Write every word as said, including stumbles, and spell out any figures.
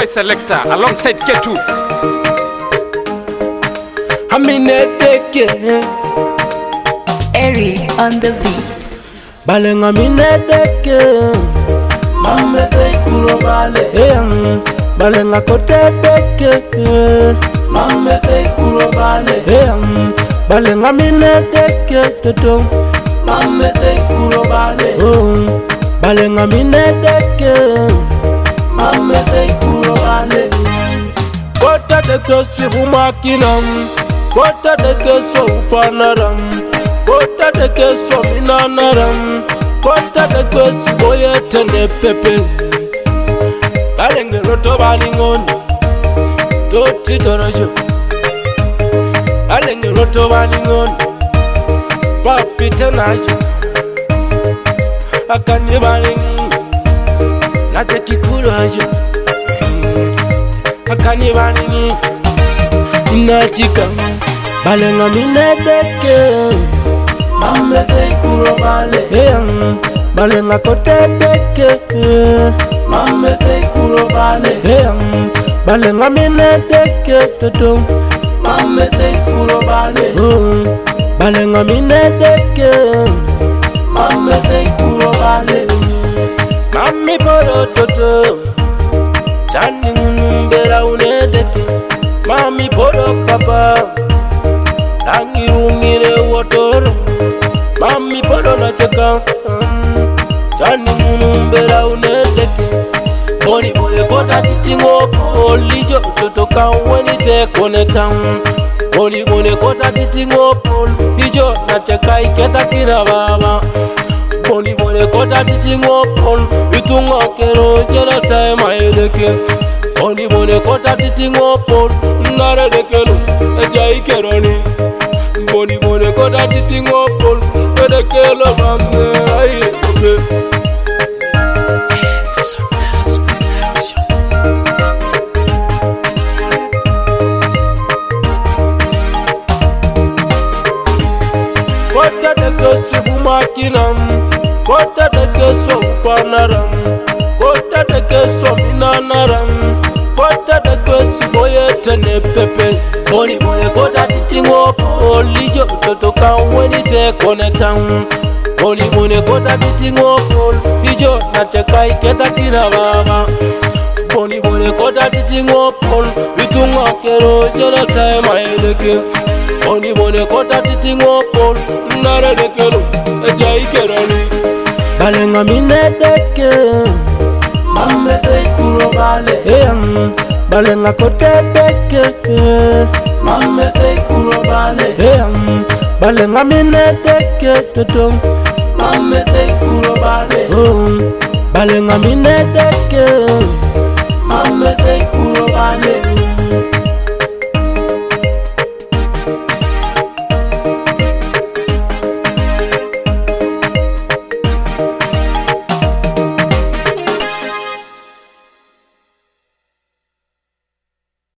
boy selector alongside K two. I'm in a deke. Eri on the beat. Baleng I'm in a deke. Mame say kuro bale. Hey, baleng akote deke. Mame say kuro bale. Hey, baleng I'm in a deke. Toto. Mame say kuro bale. Oh, baleng I'm in a deke. Mame say kuro bale. Kota deke si humakinam. Kota deke so upanaram. Kota deke so minanaram. Kota deke si boye tene pepe. Baleng roto balingon. Toti torojo. Baleng roto balingon. Papi tenajo. Akani baling. Nate kikurajo. Akani baling. Inatika. Baleng I'm in a deke. Mame say kuro bale. Hey, baleng akote deke. Mame say kuro bale. Hey, baleng I'm in a deke. Toto. Mame say kuro bale. Oh, baleng I'm in a deke. Mame say kuro bale. Mami poro toto. Chani unumbera unedeke. Mami poro papa. Tangi ungire wotoro. Mami poro na cheka. Chani unumbera unedeke. Boni boye kota titingo polijo. Toto kaweni te konetang. Boni boye kota titingo polijo. Na cheka iketa kina baba. Boni boye kota titingo pol. Itunga kero jela tae maeleke. Boni boye kota titingo pol. Nare dekelo eja ikeroni. Boni boye kota titingo pol. Edekelo bamne aye oke. Kota deke sibu makinam. Kota deke so upanaram. Kota deke so minanaram. Kota deke si boye tene pepe. Boni boye kota titingo polijo. Toto kaweni te konetang. Boni boye kota titingo polijo. Na cheka iketa kina baba. Boni boye kota titingo pol. Itunga kero jela tae maeleke. Boni boye kota titingo pol. Nare dekelo eja ikeroni. Baleng I'm in a deke. Mame say kuro bale. Hey, baleng akote deke. Mame say kuro bale. Hey, baleng I'm in a deke. Toto. Mame say kuro bale. Oh, baleng I'm in a deke. Mame say kuro bale.